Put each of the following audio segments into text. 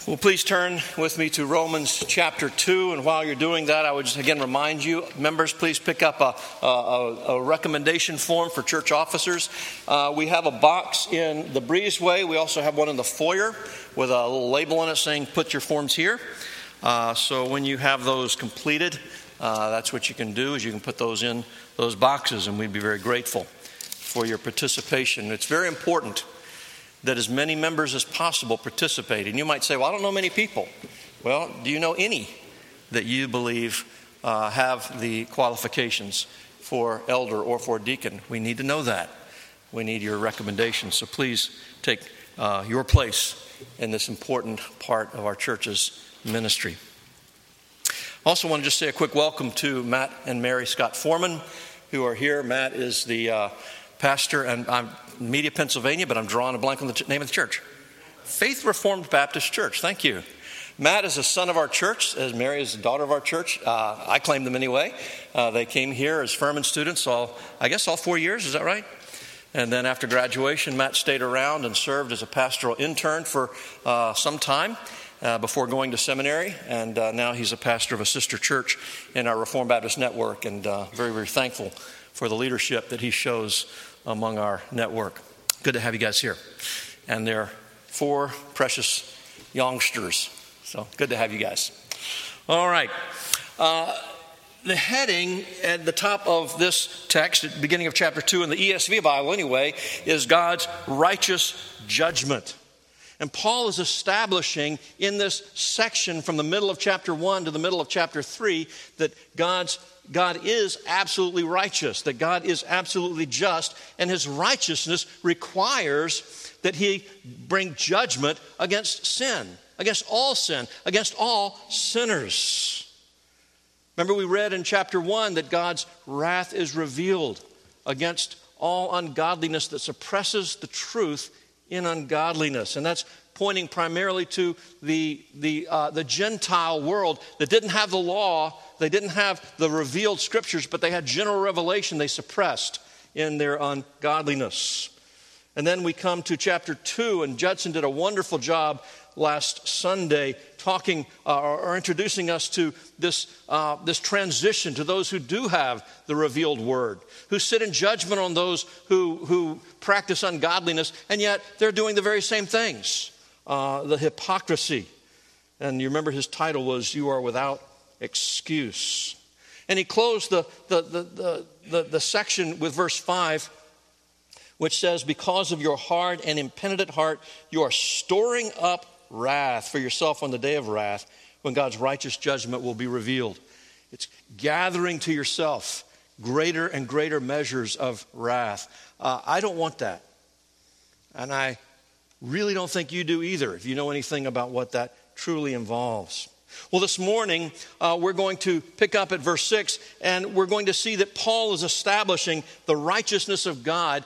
Well, please turn with me to Romans chapter 2, and while you're doing that, I would just again remind you, members, please pick up a recommendation form for church officers. We have a box in the breezeway. We also have one in the foyer with a little label on it saying, put your forms here. So when you have those completed, that's what you can do, is you can put those in those boxes, and we'd be very grateful for your participation. It's very important that as many members as possible participate. And you might say, well, I don't know many people. Well, do you know any that you believe have the qualifications for elder or for deacon? We need to know that. We need your recommendations. So please take your place in this important part of our church's ministry. I also want to just say a quick welcome to Matt and Mary Scott Foreman, who are here. Matt is the pastor, and I'm Media, Pennsylvania, but I'm drawing a blank on the name of the church. Faith Reformed Baptist Church. Thank you. Matt is a son of our church, as Mary is the daughter of our church. I claim them anyway. They came here as Furman students all 4 years. Is that right? And then after graduation, Matt stayed around and served as a pastoral intern for some time before going to seminary. And now he's a pastor of a sister church in our Reformed Baptist network, and very, very thankful for the leadership that he shows among our network. Good to have you guys here. And they're 4 precious youngsters. So good to have you guys. All right. The heading at the top of this text, at the beginning of chapter 2 in the ESV Bible anyway, is God's righteous judgment. And Paul is establishing in this section from the middle of chapter 1 to the middle of chapter 3 that God is absolutely righteous, that God is absolutely just, and his righteousness requires that he bring judgment against sin, against all sinners. Remember, we read in chapter 1 that God's wrath is revealed against all ungodliness that suppresses the truth in ungodliness. And that's pointing primarily to the Gentile world that didn't have the law. They didn't have the revealed scriptures, but they had general revelation they suppressed in their ungodliness. And then we come to chapter 2, and Judson did a wonderful job last Sunday talking or introducing us to this transition to those who do have the revealed word, who sit in judgment on those who practice ungodliness, and yet they're doing the very same things, the hypocrisy. And you remember his title was, You Are Without Excuse. And he closed the section with verse 5, which says, because of your hard and impenitent heart, you are storing up wrath for yourself on the day of wrath, when God's righteous judgment will be revealed. It's gathering to yourself greater and greater measures of wrath. I don't want that. And I really don't think you do either, if you know anything about what that truly involves. Well, this morning, we're going to pick up at verse 6, and we're going to see that Paul is establishing the righteousness of God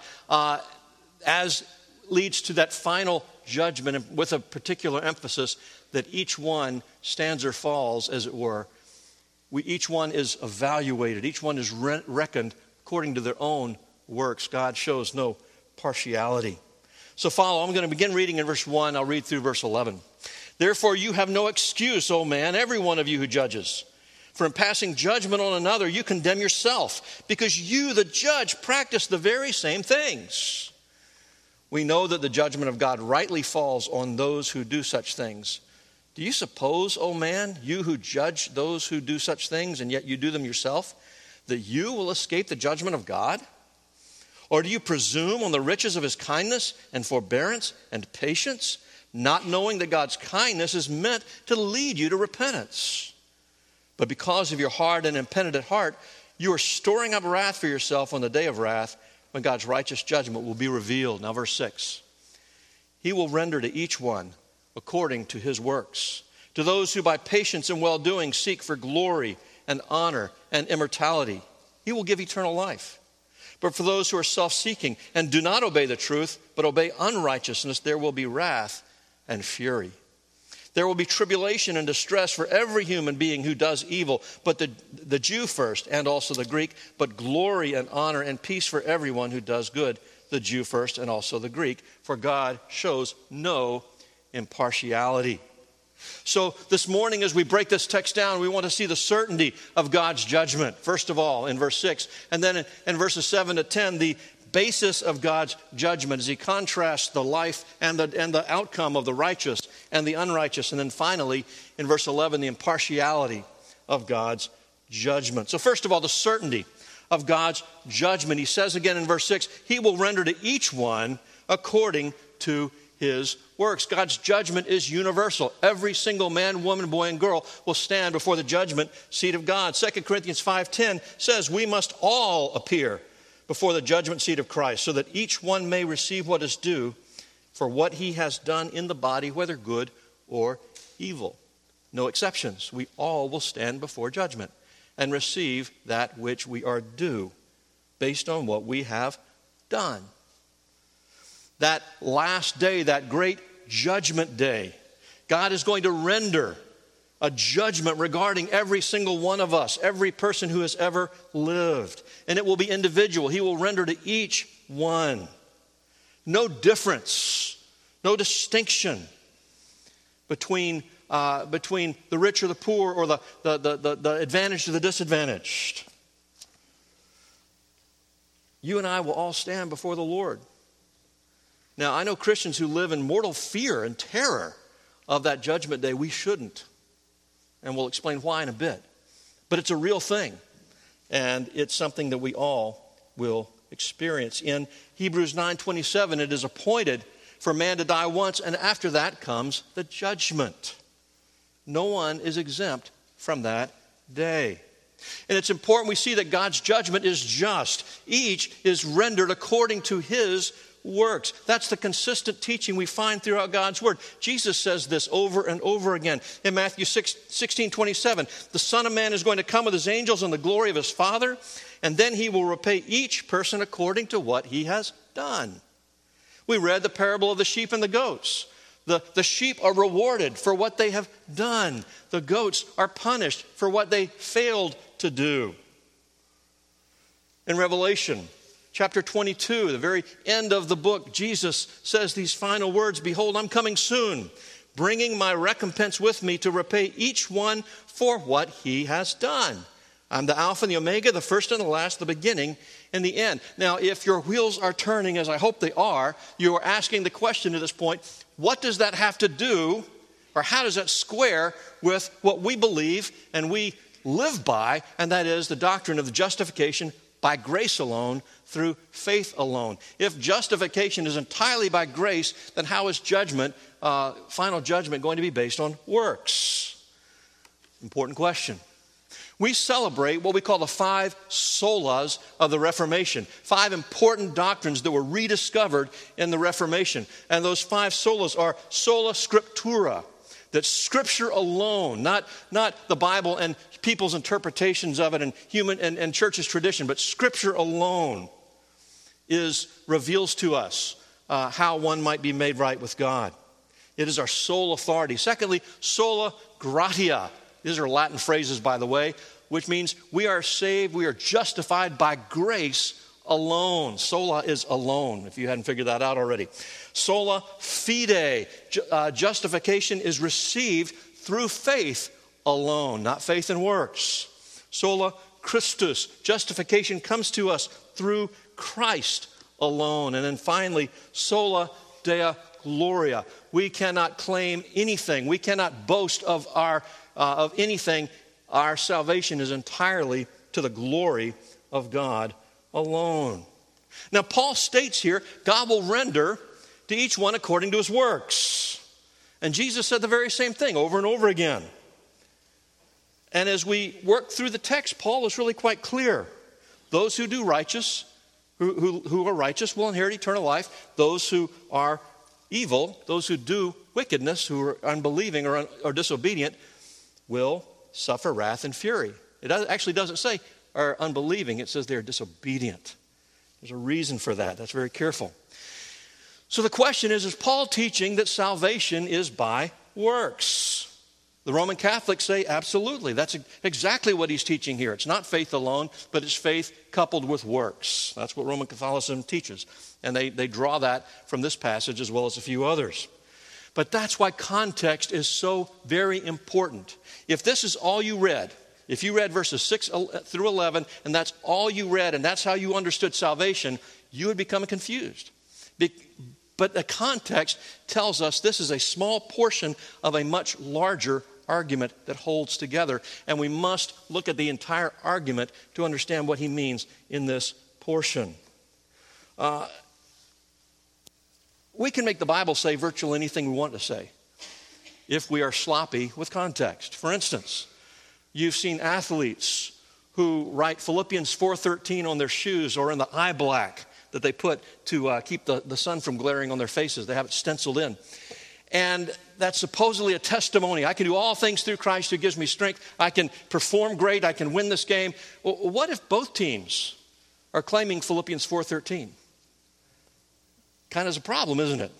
as leads to that final judgment, with a particular emphasis that each one stands or falls, as it were. Each one is evaluated. Each one is reckoned according to their own works. God shows no partiality. So follow. I'm going to begin reading in verse 1. I'll read through verse 11. Therefore you have no excuse, O man, every one of you who judges. For in passing judgment on another, you condemn yourself, because you, the judge, practice the very same things. We know that the judgment of God rightly falls on those who do such things. Do you suppose, O man, you who judge those who do such things, and yet you do them yourself, that you will escape the judgment of God? Or do you presume on the riches of his kindness and forbearance and patience, not knowing that God's kindness is meant to lead you to repentance? But because of your hard and impenitent heart, you are storing up wrath for yourself on the day of wrath, when God's righteous judgment will be revealed. Now verse 6. He will render to each one according to his works. To those who by patience and well-doing seek for glory and honor and immortality, he will give eternal life. But for those who are self-seeking and do not obey the truth, but obey unrighteousness, there will be wrath and fury. There will be tribulation and distress for every human being who does evil, but the Jew first and also the Greek, but glory and honor and peace for everyone who does good, the Jew first and also the Greek, for God shows no impartiality. So this morning as we break this text down, we want to see the certainty of God's judgment, first of all, in verse 6. And then in verses 7 to 10, the basis of God's judgment as he contrasts the life and the outcome of the righteous and the unrighteous. And then finally, in verse 11, the impartiality of God's judgment. So first of all, the certainty of God's judgment. He says again in verse 6, he will render to each one according to his works. God's judgment is universal. Every single man, woman, boy, and girl will stand before the judgment seat of God. 2 Corinthians 5:10 says we must all appear before the judgment seat of Christ so that each one may receive what is due for what he has done in the body, whether good or evil. No exceptions. We all will stand before judgment and receive that which we are due based on what we have done. That last day, that great judgment day, God is going to render a judgment regarding every single one of us, every person who has ever lived. And it will be individual. He will render to each one. No difference, no distinction between the rich or the poor or the advantaged or the disadvantaged. You and I will all stand before the Lord. Now, I know Christians who live in mortal fear and terror of that judgment day. We shouldn't. And we'll explain why in a bit. But it's a real thing. And it's something that we all will experience. In Hebrews 9:27, it is appointed for man to die once, and after that comes the judgment. No one is exempt from that day. And it's important we see that God's judgment is just. Each is rendered according to his works. That's the consistent teaching we find throughout God's word. Jesus says this over and over again. In Matthew 16:27, the Son of Man is going to come with his angels in the glory of his Father, and then he will repay each person according to what he has done. We read the parable of the sheep and the goats. The sheep are rewarded for what they have done. The goats are punished for what they failed to do. In Revelation chapter 22, the very end of the book, Jesus says these final words, "Behold, I'm coming soon, bringing my recompense with me to repay each one for what he has done. I'm the Alpha and the Omega, the first and the last, the beginning and the end." Now, if your wheels are turning, as I hope they are, you are asking the question at this point, what does that have to do, or how does that square with what we believe and we live by, and that is the doctrine of the justification by grace alone, through faith alone? If justification is entirely by grace, then how is judgment, final judgment, going to be based on works? Important question. We celebrate what we call the 5 solas of the Reformation, 5 important doctrines that were rediscovered in the Reformation. And those 5 solas are sola scriptura, that Scripture alone, not the Bible and people's interpretations of it and human and church's tradition, but Scripture alone reveals to us how one might be made right with God. It is our sole authority. Secondly, sola gratia. These are Latin phrases, by the way, which means we are saved, we are justified by grace alone. Sola is alone, if you hadn't figured that out already. Sola fide. Justification is received through faith alone, not faith and works. Sola Christus. Justification comes to us through Christ alone. And then finally, sola Deo gloria. We cannot claim anything. We cannot boast of anything. Our salvation is entirely to the glory of God alone. Now, Paul states here, God will render to each one according to his works. And Jesus said the very same thing over and over again. And as we work through the text, Paul is really quite clear. Those who do righteous, who are righteous will inherit eternal life. Those who are evil, those who do wickedness, who are unbelieving or disobedient, will suffer wrath and fury. It actually doesn't say are unbelieving. It says they're disobedient. There's a reason for that. That's very careful. So the question is Paul teaching that salvation is by works? The Roman Catholics say absolutely. That's exactly what he's teaching here. It's not faith alone, but it's faith coupled with works. That's what Roman Catholicism teaches. And they draw that from this passage as well as a few others. But that's why context is so very important. If this is all you read, if you read verses 6 through 11, and that's all you read, and that's how you understood salvation, you would become confused. But the context tells us this is a small portion of a much larger argument that holds together. And we must look at the entire argument to understand what he means in this portion. We can make the Bible say virtually anything we want to say if we are sloppy with context. For instance, you've seen athletes who write Philippians 4:13 on their shoes or in the eye black that they put to keep the sun from glaring on their faces. They have it stenciled in. And that's supposedly a testimony. I can do all things through Christ who gives me strength. I can perform great. I can win this game. Well, what if both teams are claiming Philippians 4:13? Kind of is a problem, isn't it?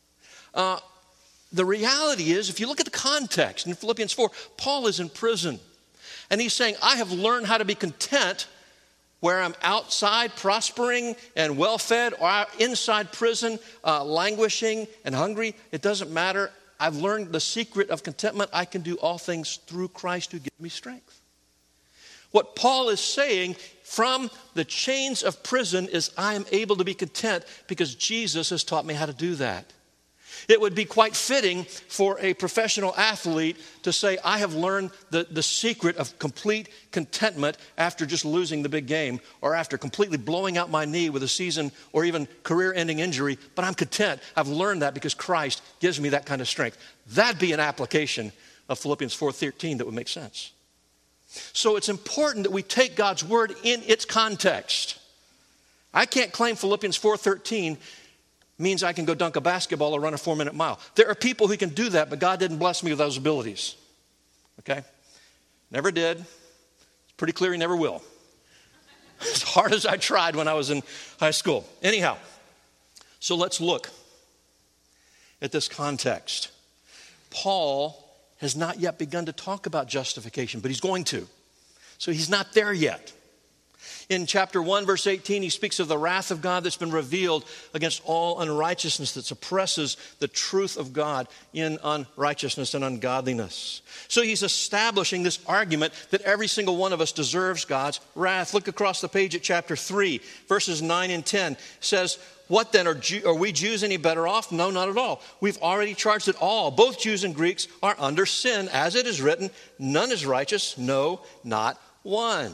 The reality is, if you look at the context in Philippians 4, Paul is in prison. And he's saying, I have learned how to be content where I'm outside prospering and well-fed, or inside prison languishing and hungry. It doesn't matter. I've learned the secret of contentment. I can do all things through Christ who gives me strength. What Paul is saying from the chains of prison is I am able to be content because Jesus has taught me how to do that. It would be quite fitting for a professional athlete to say, I have learned the secret of complete contentment after just losing the big game or after completely blowing out my knee with a season or even career-ending injury, but I'm content. I've learned that because Christ gives me that kind of strength. That'd be an application of Philippians 4:13 that would make sense. So it's important that we take God's word in its context. I can't claim Philippians 4:13 means I can go dunk a basketball or run a 4-minute mile. There are people who can do that, but God didn't bless me with those abilities. Okay? Never did. It's pretty clear he never will. As hard as I tried when I was in high school. Anyhow, so let's look at this context. Paul has not yet begun to talk about justification, but he's going to. So he's not there yet. In chapter 1, verse 18, he speaks of the wrath of God that's been revealed against all unrighteousness that suppresses the truth of God in unrighteousness and ungodliness. So he's establishing this argument that every single one of us deserves God's wrath. Look across the page at chapter 3, verses 9 and 10. It says, what then, are we Jews any better off? No, not at all. We've already charged it all. Both Jews and Greeks are under sin, as it is written, none is righteous, no, not one.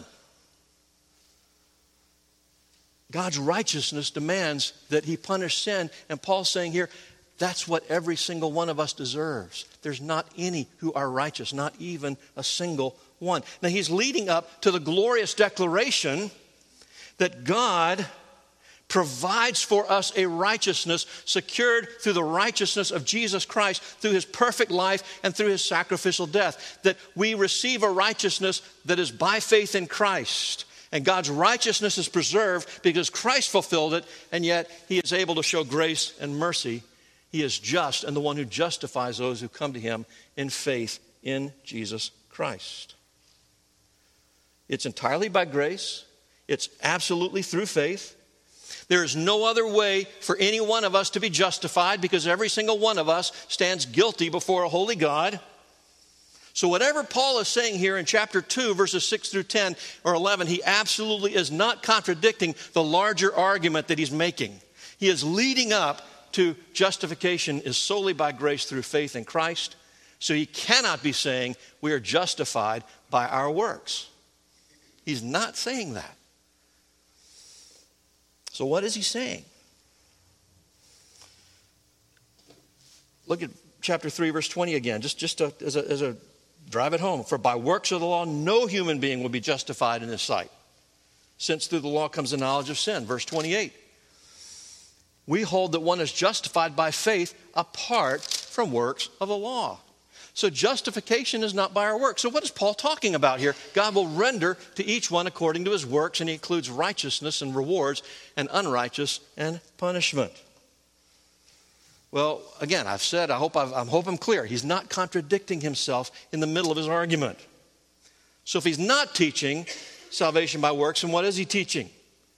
God's righteousness demands that he punish sin. And Paul's saying here, that's what every single one of us deserves. There's not any who are righteous, not even a single one. Now he's leading up to the glorious declaration that God provides for us a righteousness secured through the righteousness of Jesus Christ, through his perfect life and through his sacrificial death. That we receive a righteousness that is by faith in Christ. And God's righteousness is preserved because Christ fulfilled it, and yet he is able to show grace and mercy. He is just and the one who justifies those who come to him in faith in Jesus Christ. It's entirely by grace. It's absolutely through faith. There is no other way for any one of us to be justified because every single one of us stands guilty before a holy God. So whatever Paul is saying here in chapter 2, verses 6 through 10 or 11, he absolutely is not contradicting the larger argument that he's making. He is leading up to justification is solely by grace through faith in Christ. So he cannot be saying we are justified by our works. He's not saying that. So what is he saying? Look at chapter 3, verse 20 again, just as a drive it home. For by works of the law, no human being will be justified in his sight, since through the law comes the knowledge of sin. Verse 28. We hold that one is justified by faith apart from works of the law. So justification is not by our works. So what is Paul talking about here? God will render to each one according to his works, and he includes righteousness and rewards and unrighteous and punishment. Well, again, I've said, I hope I'm clear. He's not contradicting himself in the middle of his argument. So if he's not teaching salvation by works, then what is he teaching?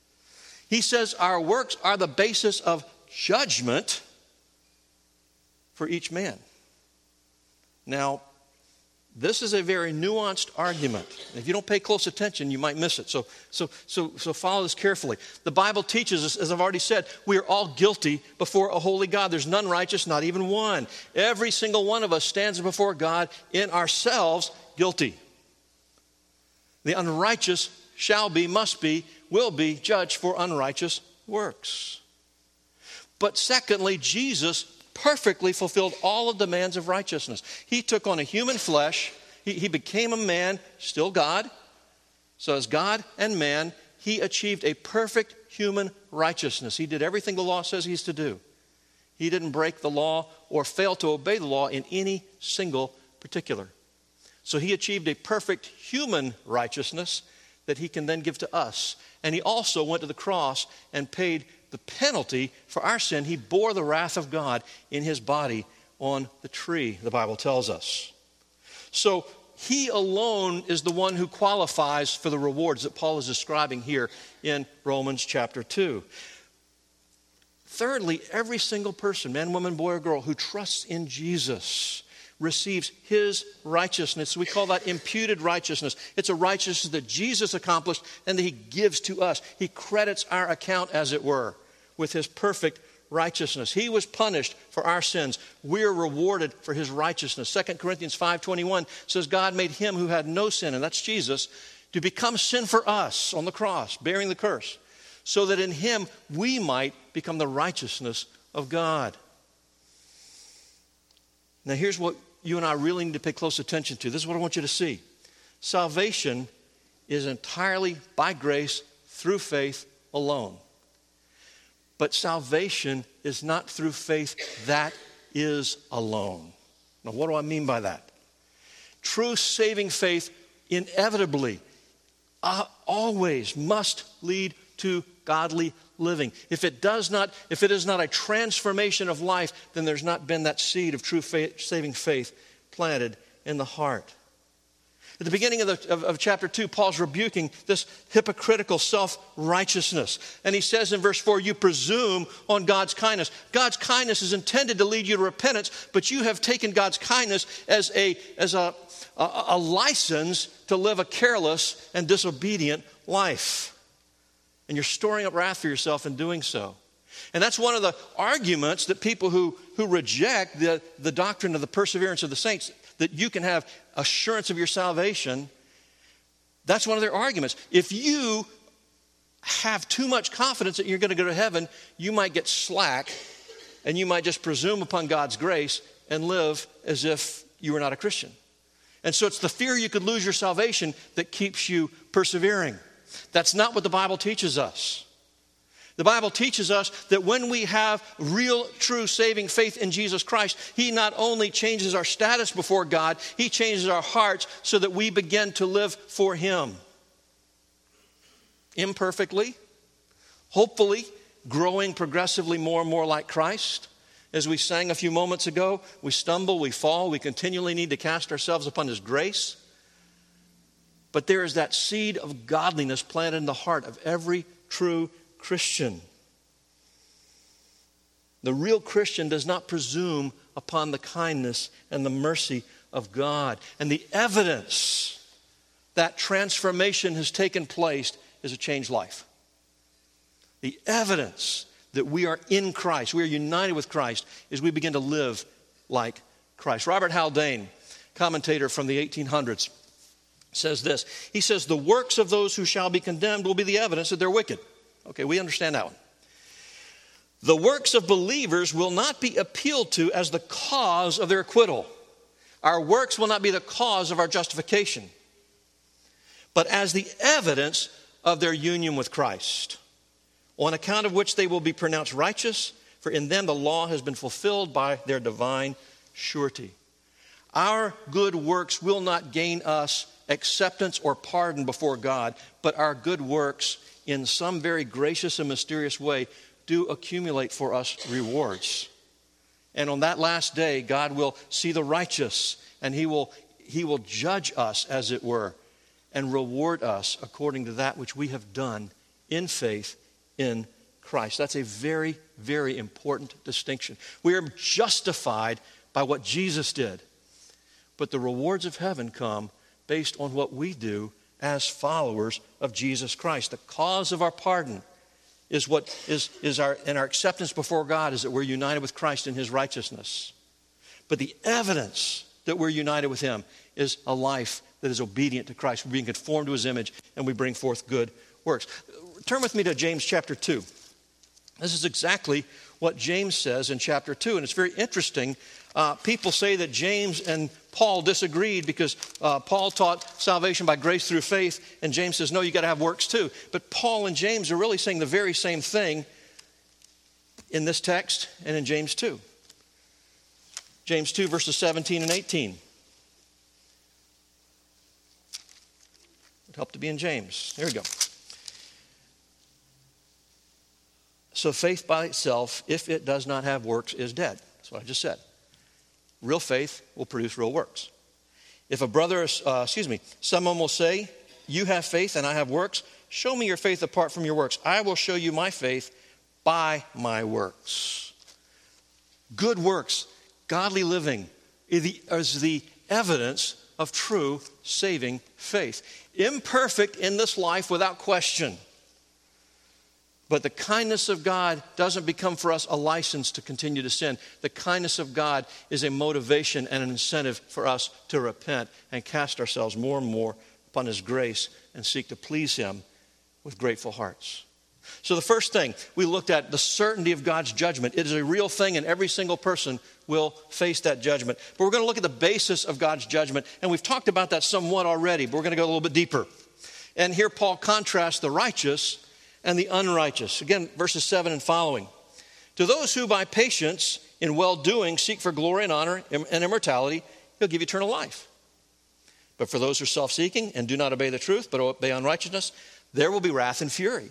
He says our works are the basis of judgment for each man. Now, this is a very nuanced argument. If you don't pay close attention, you might miss it. So follow this carefully. The Bible teaches us, as I've already said, we are all guilty before a holy God. There's none righteous, not even one. Every single one of us stands before God in ourselves guilty. The unrighteous shall be, must be, will be judged for unrighteous works. But secondly, Jesus perfectly fulfilled all of the demands of righteousness. He took on a human flesh. He became a man, still God. So as God and man, he achieved a perfect human righteousness. He did everything the law says he's to do. He didn't break the law or fail to obey the law in any single particular. So he achieved a perfect human righteousness that he can then give to us. And he also went to the cross and paid the penalty for our sin. He bore the wrath of God in his body on the tree, the Bible tells us. So he alone is the one who qualifies for the rewards that Paul is describing here in Romans chapter 2. Thirdly, every single person, man, woman, boy, or girl, who trusts in Jesus receives his righteousness. We call that imputed righteousness. It's a righteousness that Jesus accomplished and that he gives to us. He credits our account, as it were, with his perfect righteousness. He was punished for our sins. We're rewarded for his righteousness. 2 Corinthians 5:21 says God made him who had no sin, and that's Jesus, to become sin for us on the cross, bearing the curse, so that in him we might become the righteousness of God. Now here's what you and I really need to pay close attention to. This is what I want you to see. Salvation is entirely by grace through faith alone. But salvation is not through faith, that is alone. Now what do I mean by that? True saving faith inevitably, always must lead to godly living. If it is not a transformation of life, then there's not been that seed of true saving faith planted in the heart. At the beginning of chapter 2, Paul's rebuking this hypocritical self-righteousness. And he says in verse 4, you presume on God's kindness. God's kindness is intended to lead you to repentance, but you have taken God's kindness as a license to live a careless and disobedient life. And you're storing up wrath for yourself in doing so. And that's one of the arguments that people who reject the doctrine of the perseverance of the saints, that you can have assurance of your salvation, that's one of their arguments. If you have too much confidence that you're going to go to heaven, you might get slack and you might just presume upon God's grace and live as if you were not a Christian. And so it's the fear you could lose your salvation that keeps you persevering. That's not what the Bible teaches us. The Bible teaches us that when we have real, true, saving faith in Jesus Christ, he not only changes our status before God, he changes our hearts so that we begin to live for him. Imperfectly, hopefully, growing progressively more and more like Christ. As we sang a few moments ago, we stumble, we fall, we continually need to cast ourselves upon his grace. But there is that seed of godliness planted in the heart of every true Christian. The real Christian does not presume upon the kindness and the mercy of God. And the evidence that transformation has taken place is a changed life. The evidence that we are in Christ, we are united with Christ, is we begin to live like Christ. Robert Haldane, commentator from the 1800s, says this. He says, the works of those who shall be condemned will be the evidence that they're wicked. Okay, we understand that one. The works of believers will not be appealed to as the cause of their acquittal. Our works will not be the cause of our justification, but as the evidence of their union with Christ, on account of which they will be pronounced righteous, for in them the law has been fulfilled by their divine surety. Our good works will not gain us acceptance or pardon before God, but our good works, in some very gracious and mysterious way, do accumulate for us rewards. And on that last day, God will see the righteous, and he will judge us, as it were, and reward us according to that which we have done in faith in Christ. That's a very, very important distinction. We are justified by what Jesus did. But the rewards of heaven come based on what we do as followers of Jesus Christ. The cause of our pardon is what is our acceptance before God is that we're united with Christ in his righteousness. But the evidence that we're united with him is a life that is obedient to Christ. We're being conformed to his image, and we bring forth good works. Turn with me to James chapter 2. This is exactly what James says in chapter 2, and it's very interesting. People say that James and Paul disagreed because Paul taught salvation by grace through faith, and James says, no, you got to have works too. But Paul and James are really saying the very same thing in this text and in James 2. James 2, verses 17 and 18. It would help to be in James. There we go. So faith by itself, if it does not have works, is dead. That's what I just said. Real faith will produce real works. If a brother, someone will say, you have faith and I have works. Show me your faith apart from your works. I will show you my faith by my works. Good works, godly living is the evidence of true saving faith. Imperfect in this life without question. But the kindness of God doesn't become for us a license to continue to sin. The kindness of God is a motivation and an incentive for us to repent and cast ourselves more and more upon his grace and seek to please him with grateful hearts. So the first thing, we looked at the certainty of God's judgment. It is a real thing, and every single person will face that judgment. But we're going to look at the basis of God's judgment, and we've talked about that somewhat already, but we're going to go a little bit deeper. And here Paul contrasts the righteous and the unrighteous. Again, verses 7 and following. To those who by patience in well-doing seek for glory and honor and immortality, he'll give eternal life. But for those who are self-seeking and do not obey the truth, but obey unrighteousness, there will be wrath and fury.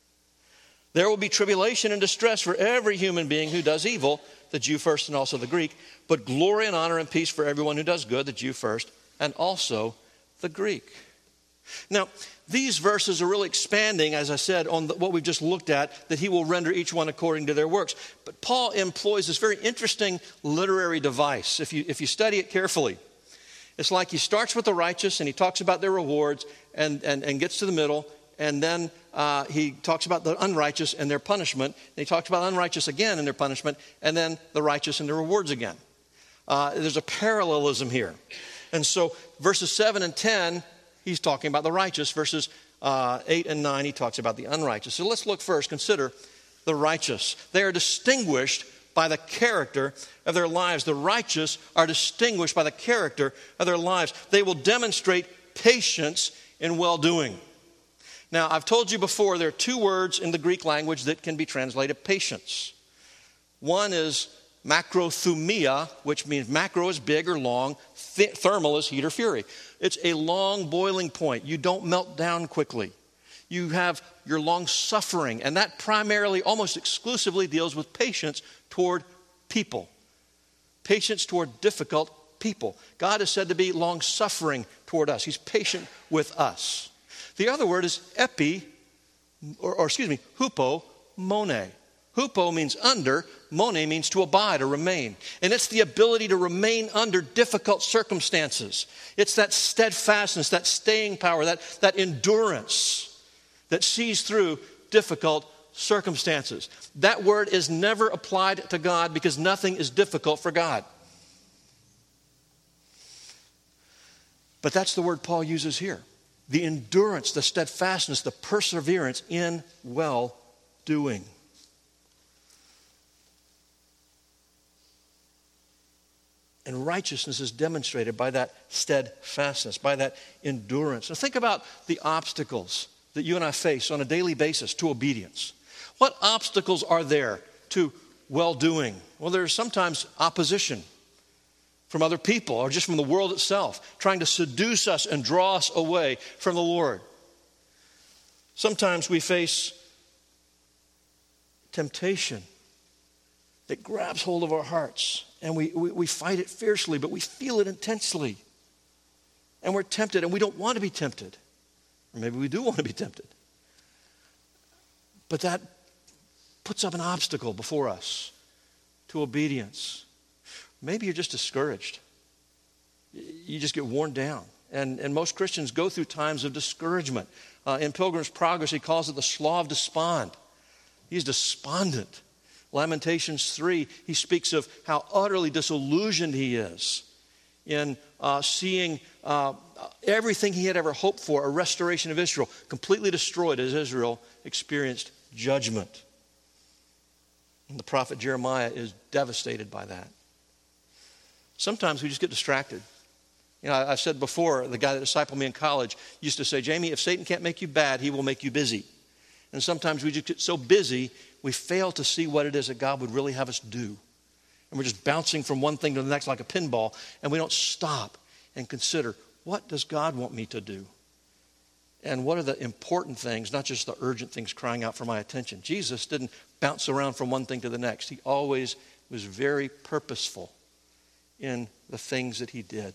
There will be tribulation and distress for every human being who does evil, the Jew first and also the Greek, but glory and honor and peace for everyone who does good, the Jew first and also the Greek. Now, these verses are really expanding, as I said, on what we've just looked at, that he will render each one according to their works. But Paul employs this very interesting literary device, if you study it carefully. It's like he starts with the righteous and he talks about their rewards and gets to the middle, and then he talks about the unrighteous and their punishment, and he talks about unrighteous again and their punishment, and then the righteous and their rewards again. There's a parallelism here. And so verses 7 and 10, he's talking about the righteous. Verses 8 and 9, he talks about the unrighteous. So let's look first, consider the righteous. They are distinguished by the character of their lives. The righteous are distinguished by the character of their lives. They will demonstrate patience in well-doing. Now, I've told you before, there are two words in the Greek language that can be translated patience. One is macrothumia, which means macro is big or long, thermal is heat or fury. It's a long boiling point. You don't melt down quickly. You have your long suffering, and that primarily, almost exclusively deals with patience toward people. Patience toward difficult people. God is said to be long suffering toward us. He's patient with us. The other word is hupomone. Hupo means under, mone means to abide or remain. And it's the ability to remain under difficult circumstances. It's that steadfastness, that staying power, that endurance that sees through difficult circumstances. That word is never applied to God because nothing is difficult for God. But that's the word Paul uses here. The endurance, the steadfastness, the perseverance in well-doing. And righteousness is demonstrated by that steadfastness, by that endurance. Now think about the obstacles that you and I face on a daily basis to obedience. What obstacles are there to well-doing? Well, there's sometimes opposition from other people or just from the world itself, trying to seduce us and draw us away from the Lord. Sometimes we face temptation that grabs hold of our hearts, and we fight it fiercely, but we feel it intensely. And we're tempted, and we don't want to be tempted. Or maybe we do want to be tempted. But that puts up an obstacle before us to obedience. Maybe you're just discouraged. You just get worn down. And most Christians go through times of discouragement. In Pilgrim's Progress, he calls it the slough of despond. He's despondent. Lamentations 3, he speaks of how utterly disillusioned he is in seeing everything he had ever hoped for, a restoration of Israel, completely destroyed as Israel experienced judgment. And the prophet Jeremiah is devastated by that. Sometimes we just get distracted. You know, I've said before, the guy that discipled me in college used to say, Jamie, if Satan can't make you bad, he will make you busy. And sometimes we just get so busy, we fail to see what it is that God would really have us do. And we're just bouncing from one thing to the next like a pinball, and we don't stop and consider, what does God want me to do? And what are the important things, not just the urgent things crying out for my attention? Jesus didn't bounce around from one thing to the next. He always was very purposeful in the things that he did.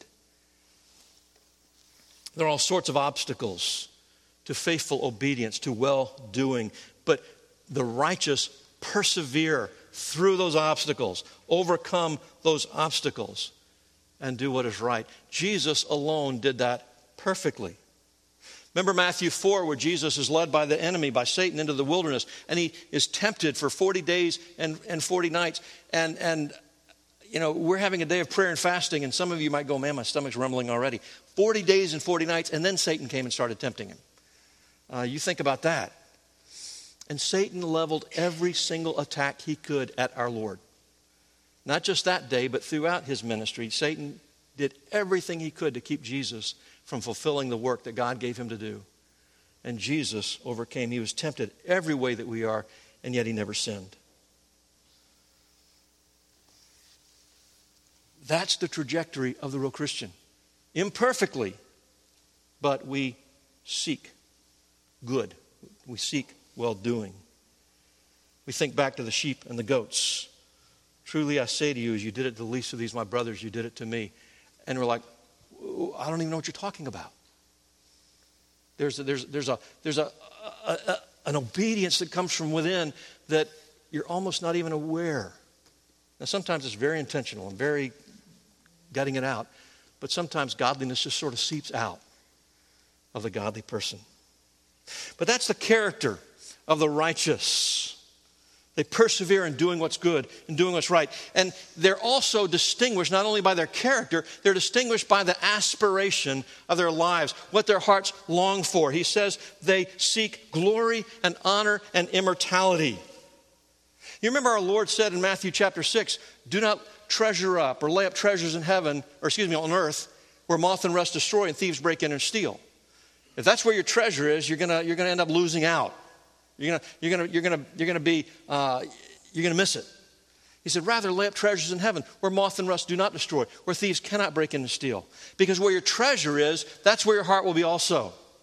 There are all sorts of obstacles to faithful obedience, to well-doing. But the righteous persevere through those obstacles, overcome those obstacles, and do what is right. Jesus alone did that perfectly. Remember Matthew 4, where Jesus is led by the enemy, by Satan, into the wilderness, and he is tempted for 40 days and 40 nights. And you know, we're having a day of prayer and fasting, and some of you might go, man, my stomach's rumbling already. 40 days and 40 nights, and then Satan came and started tempting him. You think about that. And Satan leveled every single attack he could at our Lord. Not just that day, but throughout his ministry, Satan did everything he could to keep Jesus from fulfilling the work that God gave him to do. And Jesus overcame. He was tempted every way that we are, and yet he never sinned. That's the trajectory of the real Christian. Imperfectly, but we seek good. We seek well-doing. We think back to the sheep and the goats. Truly I say to you, as you did it to the least of these my brothers, you did it to me. And we're like, I don't even know what you're talking about. There's an obedience that comes from within that you're almost not even aware. Now sometimes it's very intentional and very gutting it out, but sometimes godliness just sort of seeps out of the godly person. But that's the character of the righteous. They persevere in doing what's good and doing what's right. And they're also distinguished not only by their character, they're distinguished by the aspiration of their lives, what their hearts long for. He says they seek glory and honor and immortality. You remember our Lord said in Matthew chapter 6, do not treasure up or lay up treasures in heaven, on earth, where moth and rust destroy and thieves break in and steal. If that's where your treasure is, you're gonna end up losing out. You're gonna miss it. He said, rather lay up treasures in heaven, where moth and rust do not destroy, where thieves cannot break in and steal. Because where your treasure is, that's where your heart will be also.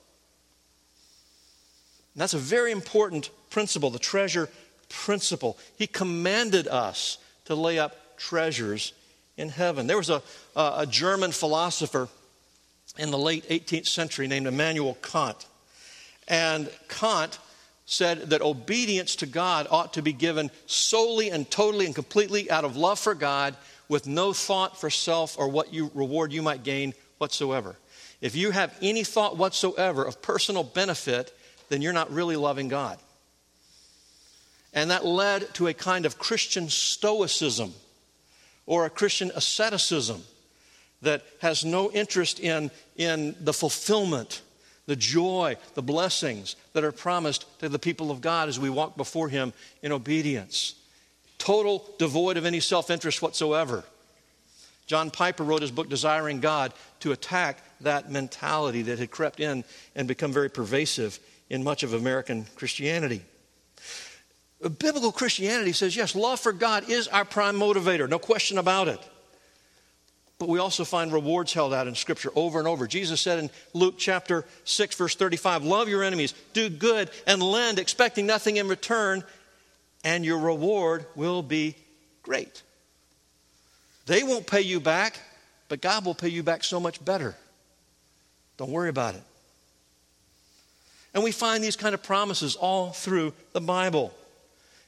And that's a very important principle, the treasure principle. He commanded us to lay up treasures in heaven. There was a German philosopher in the late 18th century named Immanuel Kant. And Kant said that obedience to God ought to be given solely and totally and completely out of love for God, with no thought for self or what reward you might gain whatsoever. If you have any thought whatsoever of personal benefit, then you're not really loving God. And that led to a kind of Christian stoicism or a Christian asceticism that has no interest in the fulfillment, the joy, the blessings that are promised to the people of God as we walk before him in obedience. Total devoid of any self-interest whatsoever. John Piper wrote his book, Desiring God, to attack that mentality that had crept in and become very pervasive in much of American Christianity. Biblical Christianity says, yes, love for God is our prime motivator, no question about it. But we also find rewards held out in Scripture over and over. Jesus said in Luke chapter 6, verse 35, love your enemies, do good, and lend, expecting nothing in return, and your reward will be great. They won't pay you back, but God will pay you back so much better. Don't worry about it. And we find these kind of promises all through the Bible.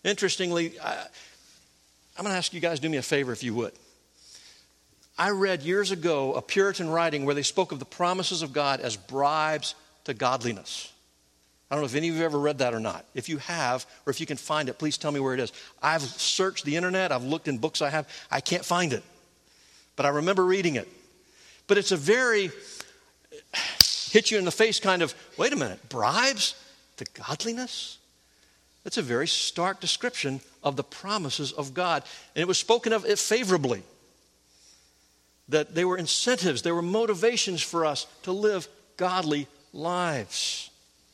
Interestingly, I'm going to ask you guys to do me a favor if you would. I read years ago a Puritan writing where they spoke of the promises of God as bribes to godliness. I don't know if any of you have ever read that or not. If you have, or if you can find it, please tell me where it is. I've searched the internet. I've looked in books I have. I can't find it. But I remember reading it. But it's a very hit you in the face kind of, wait a minute, bribes to godliness? That's a very stark description of the promises of God. And it was spoken of it favorably. That they were incentives, they were motivations for us to live godly lives.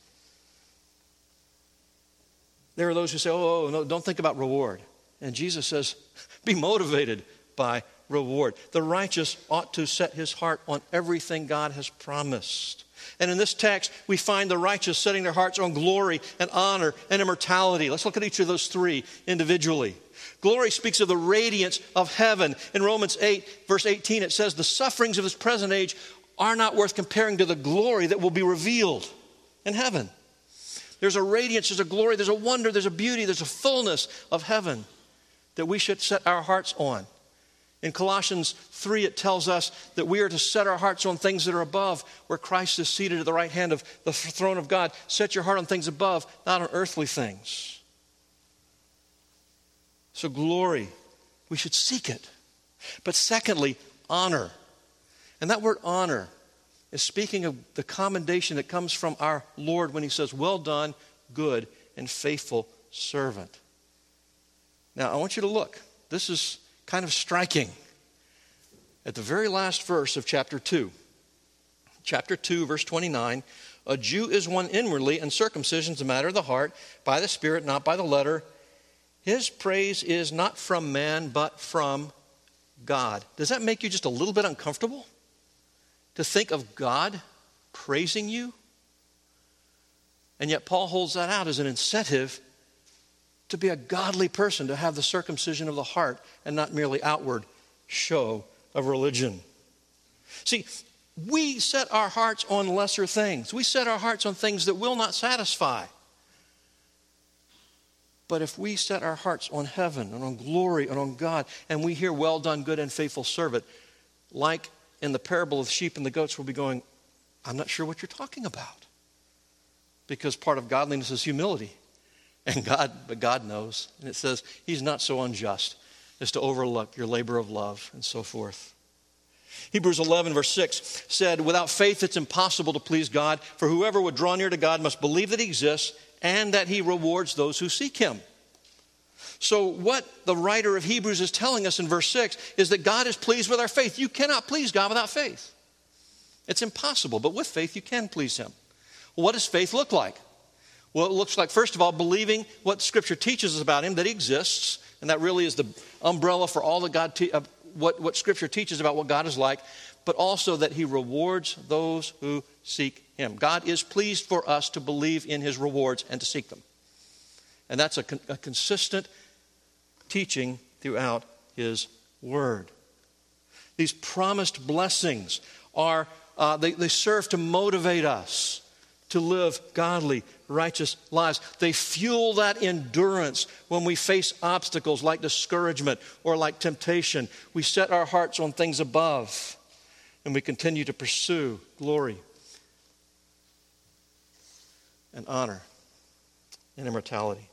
There are those who say, oh, no, don't think about reward. And Jesus says, be motivated by reward. The righteous ought to set his heart on everything God has promised. And in this text, we find the righteous setting their hearts on glory and honor and immortality. Let's look at each of those three individually. Glory speaks of the radiance of heaven. In Romans 8, verse 18, it says, the sufferings of this present age are not worth comparing to the glory that will be revealed in heaven. There's a radiance, there's a glory, there's a wonder, there's a beauty, there's a fullness of heaven that we should set our hearts on. In Colossians 3, it tells us that we are to set our hearts on things that are above, where Christ is seated at the right hand of the throne of God. Set your heart on things above, not on earthly things. So glory, we should seek it. But secondly, honor. And that word honor is speaking of the commendation that comes from our Lord when he says, well done, good and faithful servant. Now, I want you to look. This is kind of striking. At the very last verse of chapter 2. Chapter 2, verse 29. A Jew is one inwardly, and circumcision is a matter of the heart, by the Spirit, not by the letter. His praise is not from man, but from God. Does that make you just a little bit uncomfortable? To think of God praising you? And yet Paul holds that out as an incentive to be a godly person, to have the circumcision of the heart and not merely outward show of religion. See, we set our hearts on lesser things. We set our hearts on things that will not satisfy. But if we set our hearts on heaven and on glory and on God, and we hear, well done, good and faithful servant, like in the parable of the sheep and the goats, we'll be going, I'm not sure what you're talking about. Because part of godliness is humility. But God knows. And it says he's not so unjust as to overlook your labor of love and so forth. Hebrews 11 verse 6 said, without faith it's impossible to please God, for whoever would draw near to God must believe that he exists and that he rewards those who seek him. So what the writer of Hebrews is telling us in verse 6 is that God is pleased with our faith. You cannot please God without faith. It's impossible, but with faith you can please him. Well, what does faith look like? Well, it looks like, first of all, believing what Scripture teaches us about him, that he exists, and that really is the umbrella for all that God what Scripture teaches about what God is like, but also that he rewards those who seek him. God is pleased for us to believe in his rewards and to seek them. And that's a consistent teaching throughout his word. These promised blessings are, they serve to motivate us to live godly, righteous lives. They fuel that endurance when we face obstacles like discouragement or like temptation. We set our hearts on things above and we continue to pursue glory and honor and immortality.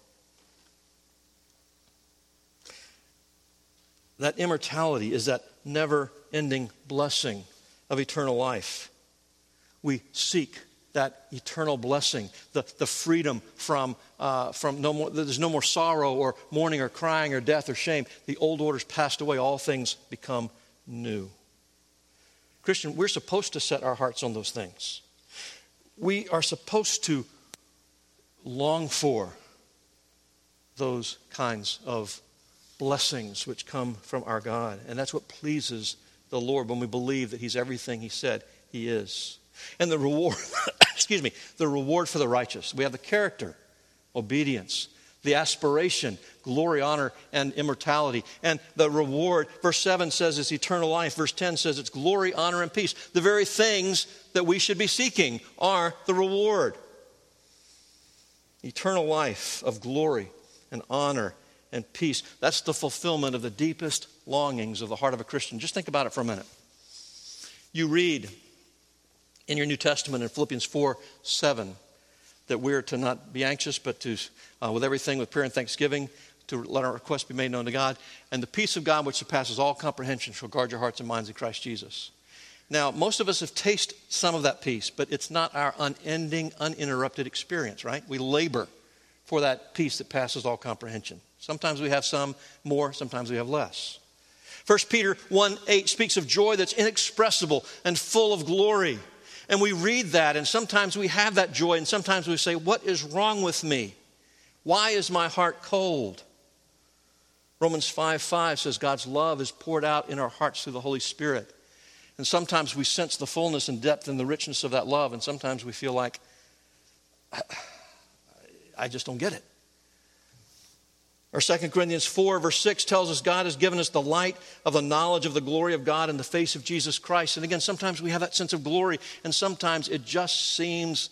That immortality is that never-ending blessing of eternal life. We seek that eternal blessing, the freedom from no more. There's no more sorrow or mourning or crying or death or shame. The old order's passed away. All things become new. Christian, we're supposed to set our hearts on those things. We are supposed to long for those kinds of blessings which come from our God. And that's what pleases the Lord when we believe that he's everything he said he is. And the reward, the reward for the righteous. We have the character, obedience, the aspiration, glory, honor, and immortality. And the reward, verse 7 says it's eternal life. Verse 10 says it's glory, honor, and peace. The very things that we should be seeking are the reward. Eternal life of glory and honor and peace. That's the fulfillment of the deepest longings of the heart of a Christian. Just think about it for a minute. You read in your New Testament in Philippians 4:7 that we're to not be anxious, but to, with everything, with prayer and thanksgiving, to let our requests be made known to God. And the peace of God, which surpasses all comprehension, shall guard your hearts and minds in Christ Jesus. Now, most of us have tasted some of that peace, but it's not our unending, uninterrupted experience, right? We labor for that peace that passes all comprehension. Sometimes we have some more, sometimes we have less. 1 Peter 1:8 speaks of joy that's inexpressible and full of glory. And we read that, and sometimes we have that joy, and sometimes we say, what is wrong with me? Why is my heart cold? Romans 5:5 says God's love is poured out in our hearts through the Holy Spirit. And sometimes we sense the fullness and depth and the richness of that love, and sometimes we feel like, I just don't get it. Or 2 Corinthians 4:6 tells us God has given us the light of the knowledge of the glory of God in the face of Jesus Christ. And again, sometimes we have that sense of glory, and sometimes it just seems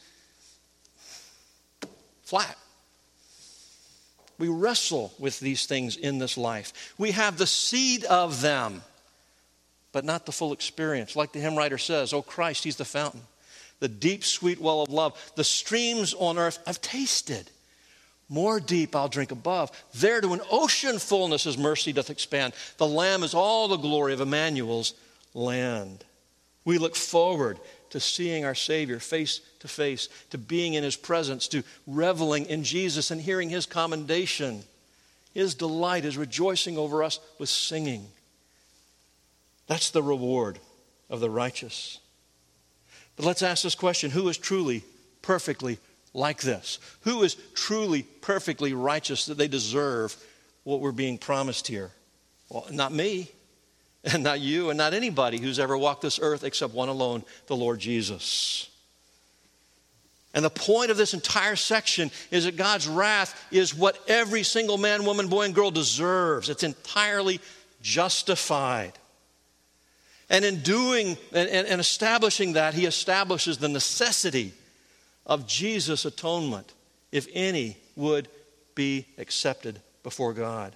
flat. We wrestle with these things in this life. We have the seed of them, but not the full experience. Like the hymn writer says, oh Christ, he's the fountain, the deep, sweet well of love. The streams on earth I've tasted. More deep I'll drink above. There to an ocean fullness his mercy doth expand. The Lamb is all the glory of Emmanuel's land. We look forward to seeing our Savior face to face, to being in his presence, to reveling in Jesus and hearing his commendation. His delight is rejoicing over us with singing. That's the reward of the righteous. But let's ask this question: who is truly, perfectly like this? Who is truly, perfectly righteous that they deserve what we're being promised here? Well, not me, and not you, and not anybody who's ever walked this earth except one alone, the Lord Jesus. And the point of this entire section is that God's wrath is what every single man, woman, boy, and girl deserves. It's entirely justified. And in doing and establishing that, he establishes the necessity of Jesus' atonement, if any would be accepted before God.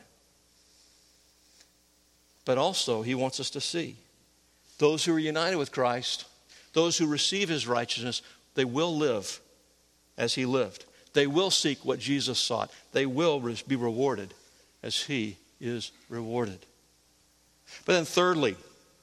But also, he wants us to see those who are united with Christ, those who receive his righteousness, they will live as he lived. They will seek what Jesus sought. They will be rewarded as he is rewarded. But then thirdly,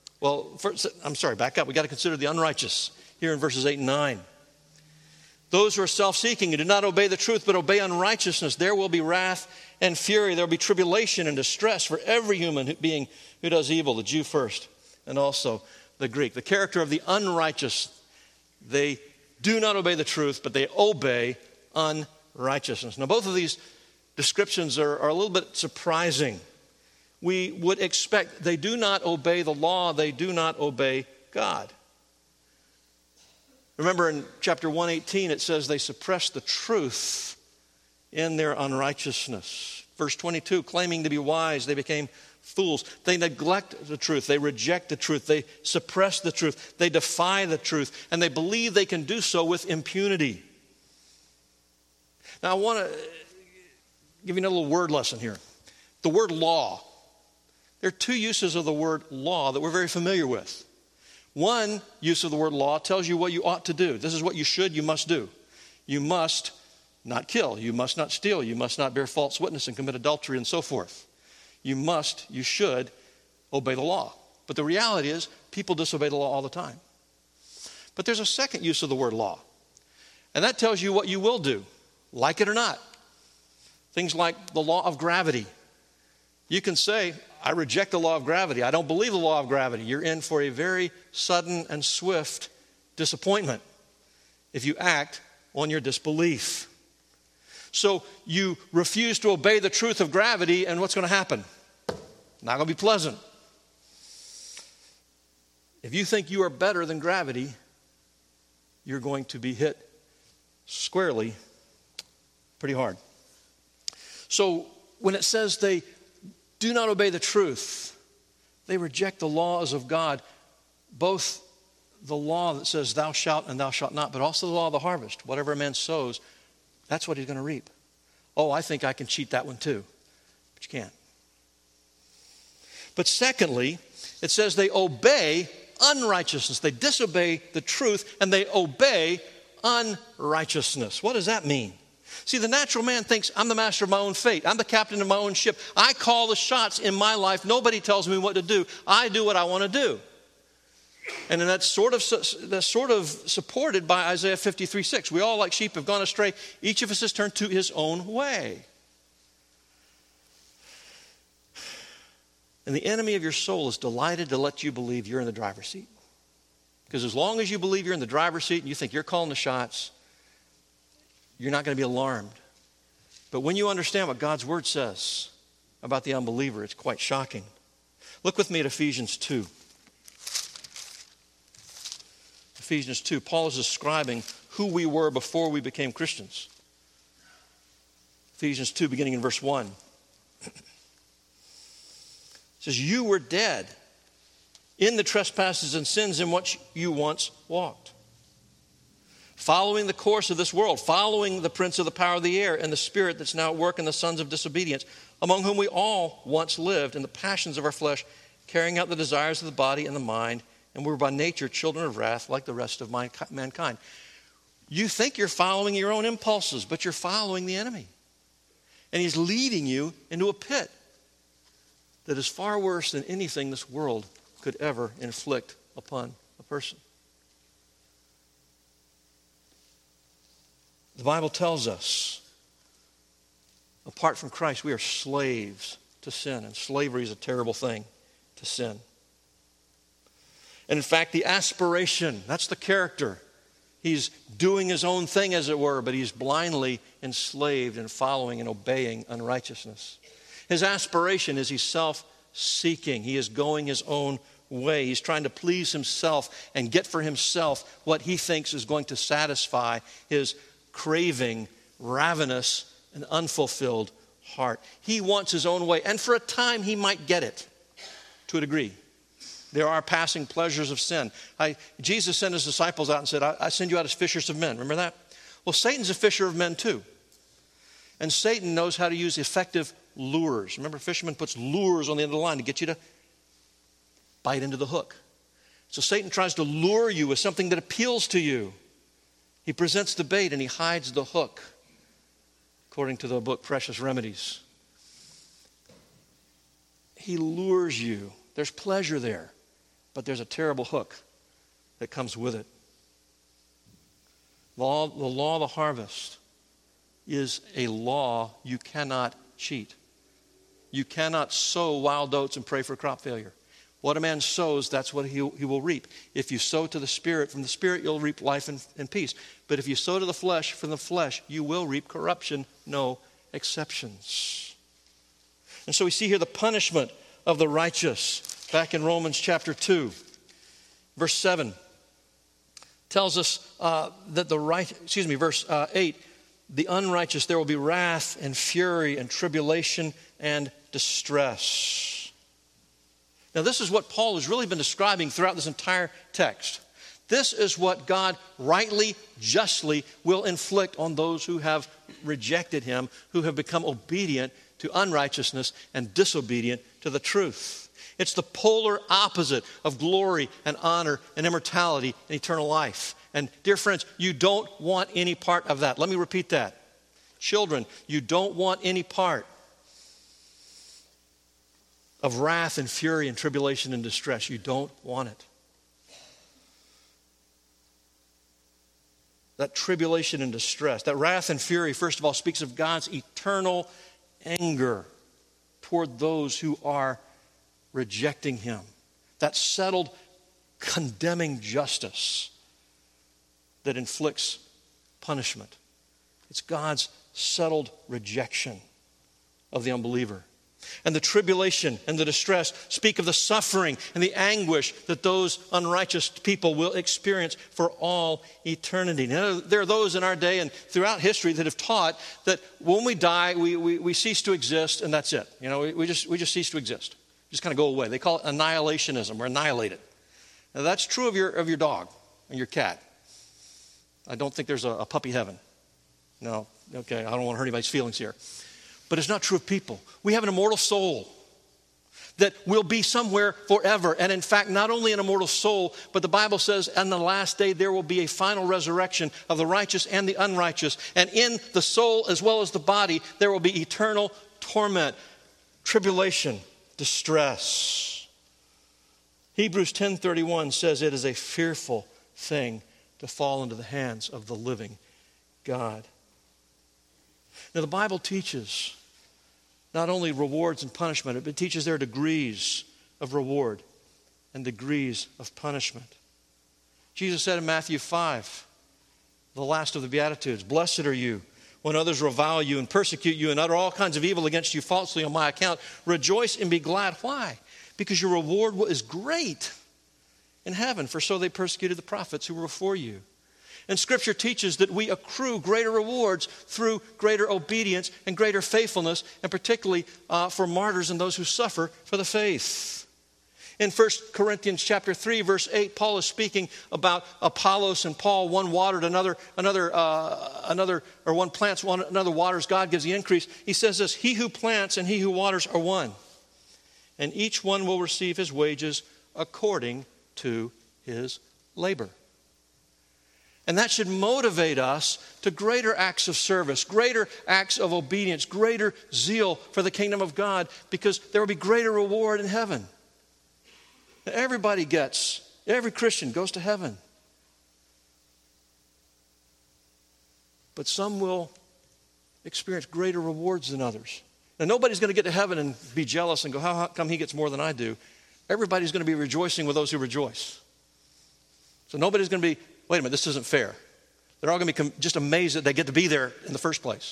back up. We've got to consider the unrighteous here in verses 8 and 9. Those who are self-seeking and do not obey the truth but obey unrighteousness, there will be wrath and fury. There will be tribulation and distress for every human being who does evil, the Jew first and also the Greek. The character of the unrighteous, they do not obey the truth, but they obey unrighteousness. Now, both of these descriptions are a little bit surprising. We would expect they do not obey the law, they do not obey God. Remember in chapter 118, it says they suppress the truth in their unrighteousness. Verse 22, claiming to be wise, they became fools. They neglect the truth. They reject the truth. They suppress the truth. They defy the truth. And they believe they can do so with impunity. Now, I want to give you another little word lesson here. The word law. There are two uses of the word law that we're very familiar with. One use of the word law tells you what you ought to do. This is what you should, you must do. You must not kill. You must not steal. You must not bear false witness and commit adultery and so forth. You should obey the law. But the reality is people disobey the law all the time. But there's a second use of the word law. And that tells you what you will do, like it or not. Things like the law of gravity. You can say, I reject the law of gravity. I don't believe the law of gravity. You're in for a very sudden and swift disappointment if you act on your disbelief. So you refuse to obey the truth of gravity, and what's going to happen? Not going to be pleasant. If you think you are better than gravity, you're going to be hit squarely pretty hard. So when it says they do not obey the truth, they reject the laws of God, both the law that says thou shalt and thou shalt not, but also the law of the harvest. Whatever a man sows, that's what he's going to reap. Oh, I think I can cheat that one too. But you can't. But secondly, it says they obey unrighteousness. They disobey the truth and they obey unrighteousness. What does that mean? See, the natural man thinks, I'm the master of my own fate. I'm the captain of my own ship. I call the shots in my life. Nobody tells me what to do. I do what I want to do. And then that's sort of supported by Isaiah 53:6. We all like sheep have gone astray. Each of us has turned to his own way. And the enemy of your soul is delighted to let you believe you're in the driver's seat. Because as long as you believe you're in the driver's seat and you think you're calling the shots, you're not going to be alarmed. But when you understand what God's word says about the unbeliever, it's quite shocking. Look with me at Ephesians 2. Ephesians 2. Paul is describing who we were before we became Christians. Ephesians 2, beginning in verse 1. It says, you were dead in the trespasses and sins in which you once walked, following the course of this world, following the prince of the power of the air and the spirit that's now at work in the sons of disobedience, among whom we all once lived in the passions of our flesh, carrying out the desires of the body and the mind, and we were by nature children of wrath like the rest of mankind. You think you're following your own impulses, but you're following the enemy. And he's leading you into a pit that is far worse than anything this world could ever inflict upon a person. The Bible tells us, apart from Christ, we are slaves to sin, and slavery is a terrible thing to sin. And in fact, the aspiration, that's the character. He's doing his own thing, as it were, but he's blindly enslaved and following and obeying unrighteousness. His aspiration is he's self-seeking. He is going his own way. He's trying to please himself and get for himself what he thinks is going to satisfy his craving, ravenous, and unfulfilled heart. He wants his own way, and for a time he might get it to a degree. There are passing pleasures of sin. Jesus sent his disciples out and said, I send you out as fishers of men. Remember that? Well, Satan's a fisher of men too. And Satan knows how to use effective lures. Remember, a fisherman puts lures on the end of the line to get you to bite into the hook. So Satan tries to lure you with something that appeals to you. He presents the bait and he hides the hook, according to the book Precious Remedies. He lures you. There's pleasure there, but there's a terrible hook that comes with it. The law of the harvest is a law you cannot cheat. You cannot sow wild oats and pray for crop failure. What a man sows, that's what he will reap. If you sow to the Spirit, from the Spirit you'll reap life and peace. But if you sow to the flesh, from the flesh you will reap corruption, no exceptions. And so we see here the punishment of the righteous. Back in Romans chapter 2, verse 7 tells us that verse 8, the unrighteous, there will be wrath and fury and tribulation and distress. Now, this is what Paul has really been describing throughout this entire text. This is what God rightly, justly will inflict on those who have rejected him, who have become obedient to unrighteousness and disobedient to the truth. It's the polar opposite of glory and honor and immortality and eternal life. And dear friends, you don't want any part of that. Let me repeat that. Children, you don't want any part of wrath and fury and tribulation and distress. You don't want it. That tribulation and distress, that wrath and fury, first of all, speaks of God's eternal anger toward those who are rejecting him. That settled, condemning justice that inflicts punishment. It's God's settled rejection of the unbeliever. And the tribulation and the distress speak of the suffering and the anguish that those unrighteous people will experience for all eternity. Now, there are those in our day and throughout history that have taught that when we die, we cease to exist and that's it. You know, we just cease to exist. Just kind of go away. They call it annihilationism. We're annihilated. Now, that's true of your dog and your cat. I don't think there's a puppy heaven. No, Okay, I don't want to hurt anybody's feelings here. But it's not true of people. We have an immortal soul that will be somewhere forever. And in fact, not only an immortal soul, but the Bible says on the last day there will be a final resurrection of the righteous and the unrighteous. And in the soul as well as the body, there will be eternal torment, tribulation, distress. Hebrews 10:31 says it is a fearful thing to fall into the hands of the living God. Now the Bible teaches not only rewards and punishment, it teaches there are degrees of reward and degrees of punishment. Jesus said in Matthew 5, the last of the Beatitudes, "Blessed are you when others revile you and persecute you and utter all kinds of evil against you falsely on my account. Rejoice and be glad." Why? Because your reward is great in heaven, for so they persecuted the prophets who were before you. And Scripture teaches that we accrue greater rewards through greater obedience and greater faithfulness, and particularly for martyrs and those who suffer for the faith. In 1 Corinthians chapter 3, verse 8, Paul is speaking about Apollos and Paul. One watered, another, or one plants, another waters. God gives the increase. He says this: "He who plants and he who waters are one, and each one will receive his wages according to his labor." And that should motivate us to greater acts of service, greater acts of obedience, greater zeal for the kingdom of God, because there will be greater reward in heaven. Every Christian goes to heaven. But some will experience greater rewards than others. Now, nobody's going to get to heaven and be jealous and go, how come he gets more than I do? Everybody's going to be rejoicing with those who rejoice. So nobody's going to be, wait a minute, this isn't fair. They're all going to be just amazed that they get to be there in the first place.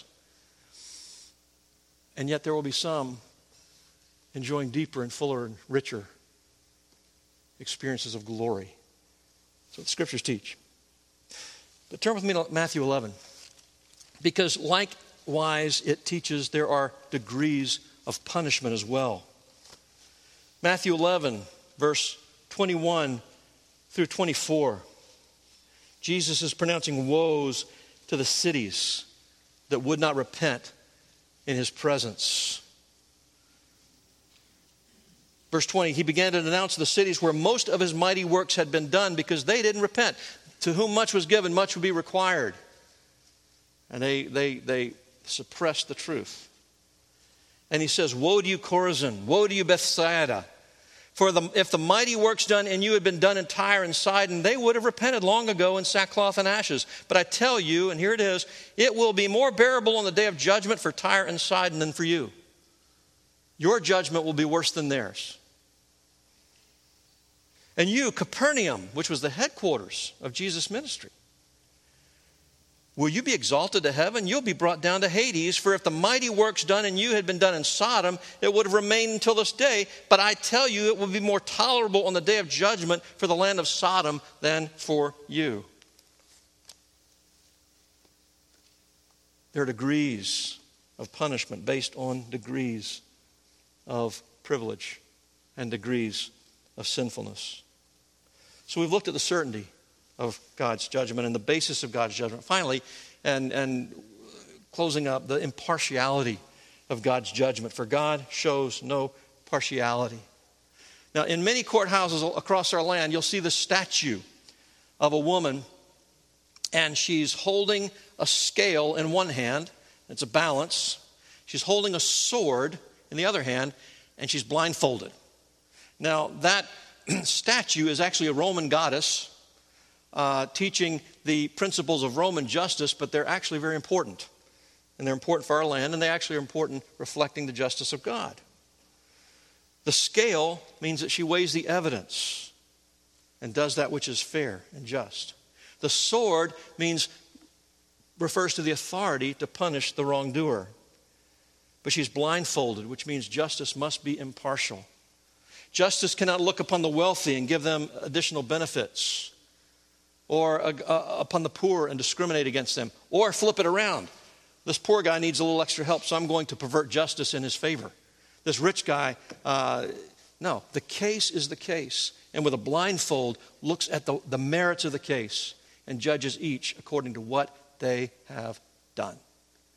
And yet there will be some enjoying deeper and fuller and richer experiences of glory. That's what the Scriptures teach. But turn with me to Matthew 11. Because likewise, it teaches there are degrees of punishment as well. Matthew 11, verse 21 through 24. Jesus is pronouncing woes to the cities that would not repent in his presence. Verse 20, he began to denounce the cities where most of his mighty works had been done because they didn't repent. To whom much was given, much would be required. And they suppressed the truth. And he says, "Woe to you, Chorazin! Woe to you, Bethsaida! For if the mighty works done in you had been done in Tyre and Sidon, they would have repented long ago in sackcloth and ashes. But I tell you," and here it is, "it will be more bearable on the day of judgment for Tyre and Sidon than for you." Your judgment will be worse than theirs. "And you, Capernaum," which was the headquarters of Jesus' ministry, "will you be exalted to heaven? You'll be brought down to Hades. For if the mighty works done in you had been done in Sodom, it would have remained until this day. But I tell you, it will be more tolerable on the day of judgment for the land of Sodom than for you." There are degrees of punishment based on degrees of privilege and degrees of sinfulness. So we've looked at the certainty of God's judgment and the basis of God's judgment. Finally, and closing up, the impartiality of God's judgment. For God shows no partiality. Now, in many courthouses across our land, you'll see the statue of a woman, and she's holding a scale in one hand. It's a balance. She's holding a sword in the other hand, and she's blindfolded. Now, that statue is actually a Roman goddess teaching the principles of Roman justice, but they're actually very important. And they're important for our land, and they actually are important reflecting the justice of God. The scale means that she weighs the evidence and does that which is fair and just. The sword refers to the authority to punish the wrongdoer. But she's blindfolded, which means justice must be impartial. Justice cannot look upon the wealthy and give them additional benefits, or upon the poor and discriminate against them, or flip it around. This poor guy needs a little extra help, so I'm going to pervert justice in his favor. This rich guy, no, the case is the case. And with a blindfold, looks at the merits of the case and judges each according to what they have done.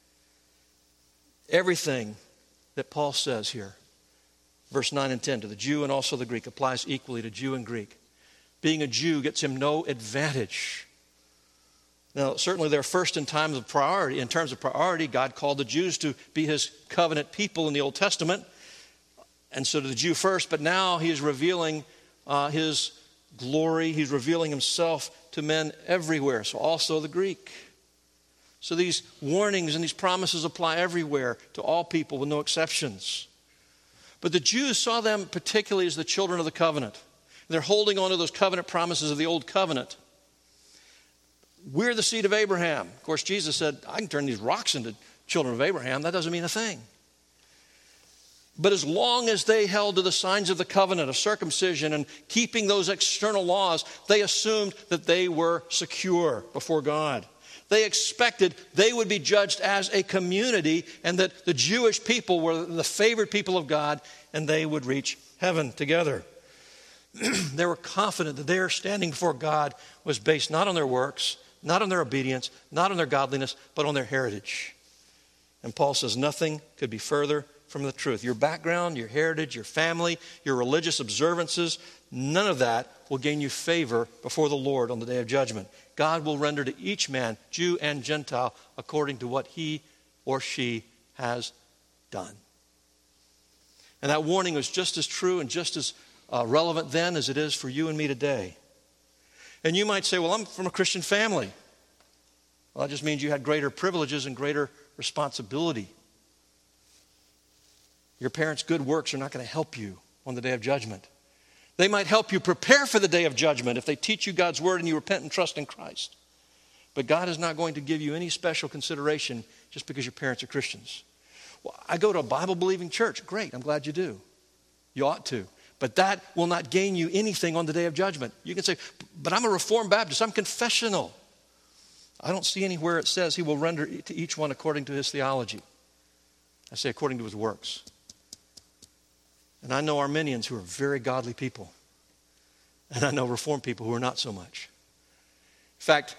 Everything that Paul says here, verse 9 and 10, to the Jew and also the Greek, applies equally to Jew and Greek. Being a Jew gets him no advantage. Now, certainly they're first in terms of priority. In terms of priority, God called the Jews to be his covenant people in the Old Testament. And so to the Jew first, but now he is revealing his glory. He's revealing himself to men everywhere, so also the Greek. So these warnings and these promises apply everywhere to all people with no exceptions. But the Jews saw them particularly as the children of the covenant. They're holding on to those covenant promises of the old covenant. We're the seed of Abraham. Of course, Jesus said, I can turn these rocks into children of Abraham. That doesn't mean a thing. But as long as they held to the signs of the covenant of circumcision and keeping those external laws, they assumed that they were secure before God. They expected they would be judged as a community and that the Jewish people were the favored people of God and they would reach heaven together. They were confident that their standing before God was based not on their works, not on their obedience, not on their godliness, but on their heritage. And Paul says nothing could be further from the truth. Your background, your heritage, your family, your religious observances, none of that will gain you favor before the Lord on the day of judgment. God will render to each man, Jew and Gentile, according to what he or she has done. And that warning was just as true and just as relevant then as it is for you and me today. And you might say, well, I'm from a Christian family. Well, that just means you had greater privileges and greater responsibility. Your parents' good works are not going to help you on the day of judgment. They might help you prepare for the day of judgment if they teach you God's word and you repent and trust in Christ. But God is not going to give you any special consideration just because your parents are Christians. Well, I go to a Bible-believing church. Great, I'm glad you do. You ought to. But that will not gain you anything on the day of judgment. You can say, but I'm a Reformed Baptist. I'm confessional. I don't see anywhere it says he will render to each one according to his theology. I say according to his works. And I know Arminians who are very godly people. And I know Reformed people who are not so much. In fact,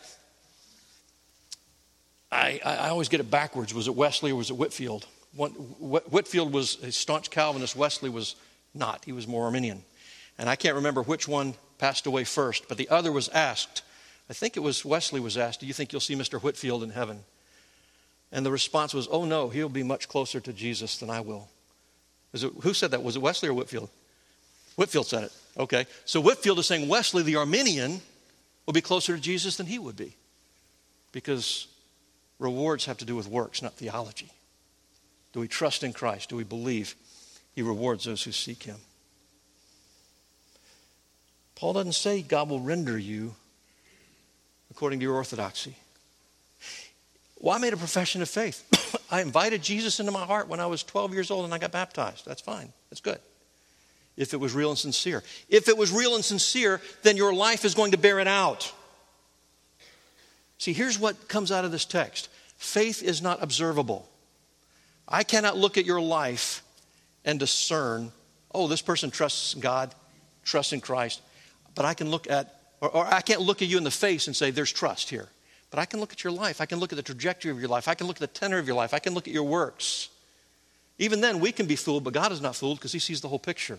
I always get it backwards. Was it Wesley or was it Whitefield? Whitefield was a staunch Calvinist. Wesley was not. He was more Arminian. And I can't remember which one passed away first, but the other was asked. I think it was Wesley was asked, do you think you'll see Mr. Whitefield in heaven? And the response was, oh no, he'll be much closer to Jesus than I will. Who said that? Was it Wesley or Whitefield? Whitefield said it. Okay. So Whitefield is saying Wesley, the Arminian, will be closer to Jesus than he would be. Because rewards have to do with works, not theology. Do we trust in Christ? Do we believe he rewards those who seek him? Paul doesn't say God will render you according to your orthodoxy. Well, I made a profession of faith. I invited Jesus into my heart when I was 12 years old and I got baptized. That's fine. That's good. If it was real and sincere. If it was real and sincere, then your life is going to bear it out. See, here's what comes out of this text. Faith is not observable. I cannot look at your life and discern, oh, this person trusts God, trusts in Christ. But I can look at, or I can't look at you in the face and say, there's trust here. But I can look at your life. I can look at the trajectory of your life. I can look at the tenor of your life. I can look at your works. Even then, we can be fooled, but God is not fooled because he sees the whole picture.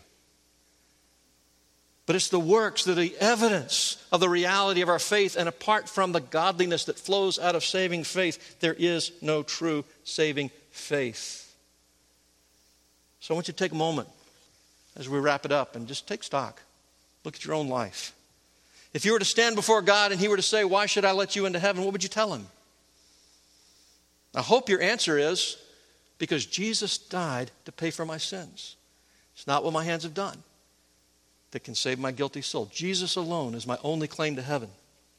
But it's the works that are the evidence of the reality of our faith, and apart from the godliness that flows out of saving faith, there is no true saving faith. So I want you to take a moment as we wrap it up and just take stock. Look at your own life. If you were to stand before God and he were to say, why should I let you into heaven? What would you tell him? I hope your answer is, because Jesus died to pay for my sins. It's not what my hands have done that can save my guilty soul. Jesus alone is my only claim to heaven.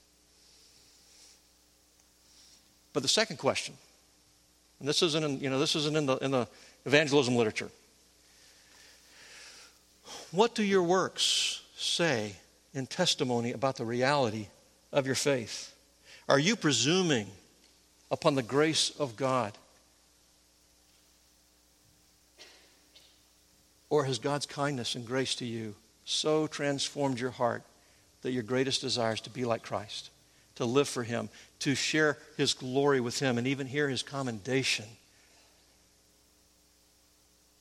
But the second question, and this isn't in the evangelism literature. What do your works say in testimony about the reality of your faith? Are you presuming upon the grace of God? Or has God's kindness and grace to you so transformed your heart that your greatest desire is to be like Christ, to live for him, to share his glory with him, and even hear his commendation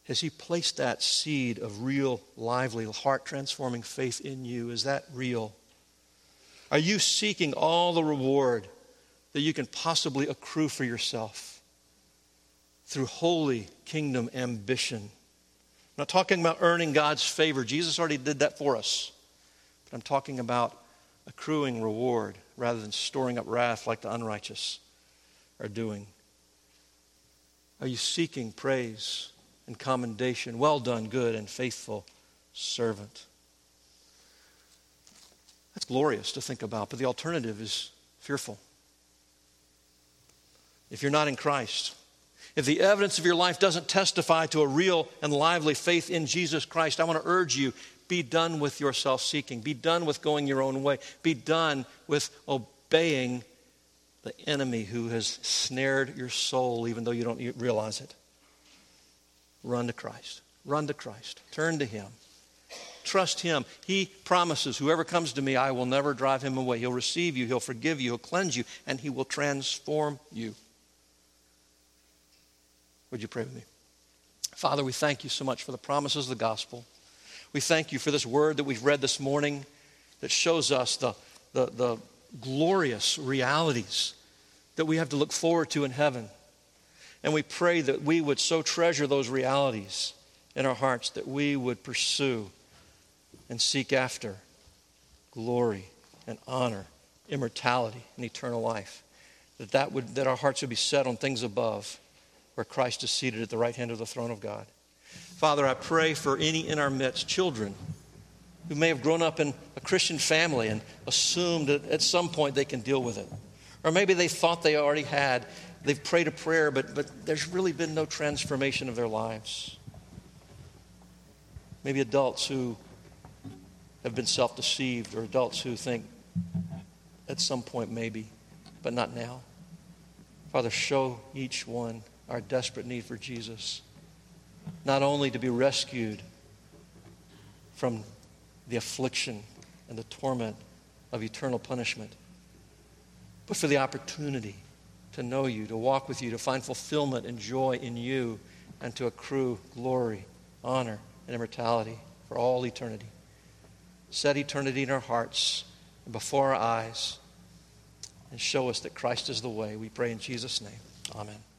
Has He placed that seed of real, lively, heart-transforming faith in you? Is that real? Are you seeking all the reward that you can possibly accrue for yourself through holy kingdom ambition? I'm not talking about earning God's favor. Jesus already did that for us. But I'm talking about accruing reward rather than storing up wrath like the unrighteous are doing. Are you seeking praise and commendation? Well done, good and faithful servant. That's glorious to think about, but the alternative is fearful. If you're not in Christ, if the evidence of your life doesn't testify to a real and lively faith in Jesus Christ, I want to urge you, be done with your self-seeking. Be done with going your own way. Be done with obeying the enemy who has snared your soul even though you don't realize it. Run to Christ. Run to Christ. Turn to Him. Trust Him. He promises, whoever comes to me, I will never drive him away. He'll receive you. He'll forgive you. He'll cleanse you. And He will transform you. Would you pray with me? Father, we thank You so much for the promises of the gospel. We thank You for this word that we've read this morning that shows us the glorious realities that we have to look forward to in heaven. And we pray that we would so treasure those realities in our hearts that we would pursue and seek after glory and honor, immortality and eternal life. That our hearts would be set on things above, where Christ is seated at the right hand of the throne of God. Father, I pray for any in our midst, children who may have grown up in a Christian family and assumed that at some point they can deal with it. Or maybe they thought they already had. They've prayed a prayer, but there's really been no transformation of their lives. Maybe adults who have been self-deceived, or adults who think at some point maybe, but not now. Father, show each one our desperate need for Jesus, not only to be rescued from the affliction and the torment of eternal punishment, but for the opportunity to know You, to walk with You, to find fulfillment and joy in You, and to accrue glory, honor, and immortality for all eternity. Set eternity in our hearts and before our eyes, and show us that Christ is the way. We pray in Jesus' name. Amen.